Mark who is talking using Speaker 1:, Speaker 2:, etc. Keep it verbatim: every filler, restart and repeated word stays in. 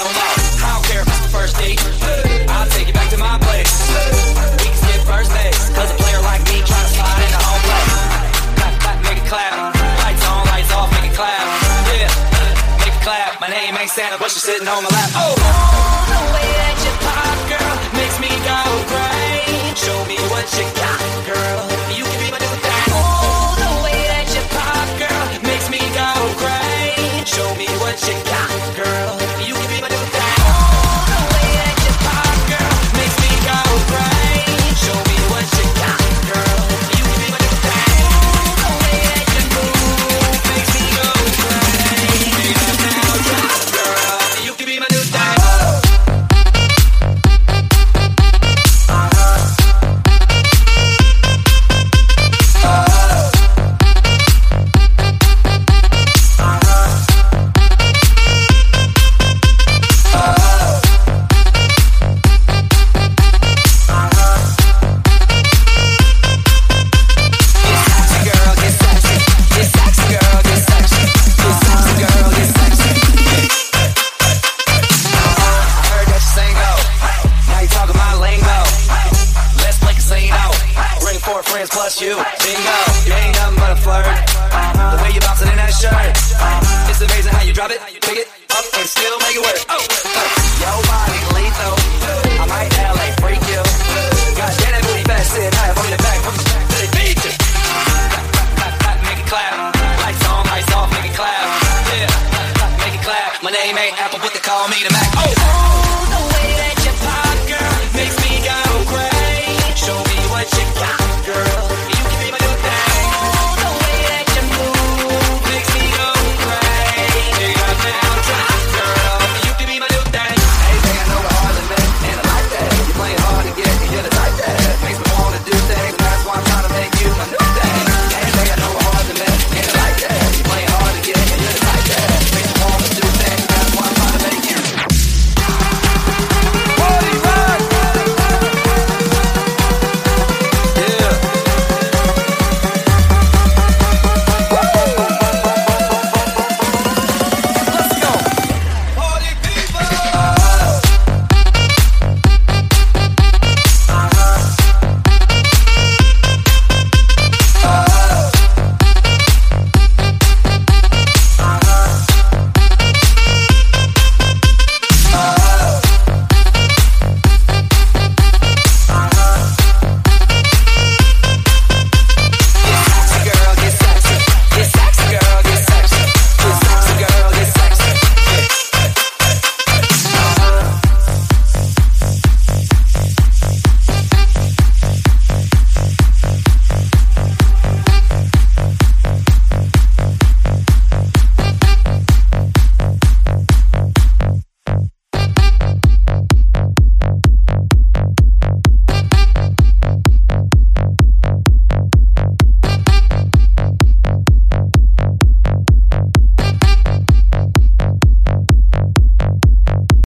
Speaker 1: slow-mo. I don't care if it's the first date, I'll take you back to my place. We can skip first base, cause a player like me try to slide into home plate. Clap, clap, make it clap. Lights on, lights off, make it clap. Yeah, make it clap. My name ain't Santa, but you're sitting on my lap. Oh, the way that you pop, girl, makes me go crazy. Show me what you got, girl. You can be my new thing. Oh, the way that you pop, girl, makes me go crazy. Show me what you got, girl. You can be my new thing. Oh, the way that you pop, girl, makes me go crazy. Show me what you got, girl. You can be my new thing. Oh, the way that you move makes me go crazy. Now drop, girl. You can be my new thing. Plus you, bingo, you ain't nothing but a flirt. The way you bouncing in that shirt, it's amazing how you drop it, pick it up and still make it work. Oh, your body lethal, I might L A freak you. God damn that booty fast, sit high from the back, from the back to the beat. Clap, clap, clap, clap, make it clap. Lights on, lights off, make it clap. Yeah, clap, make it clap. My name ain't Apple, but they call me the Mac. Oh.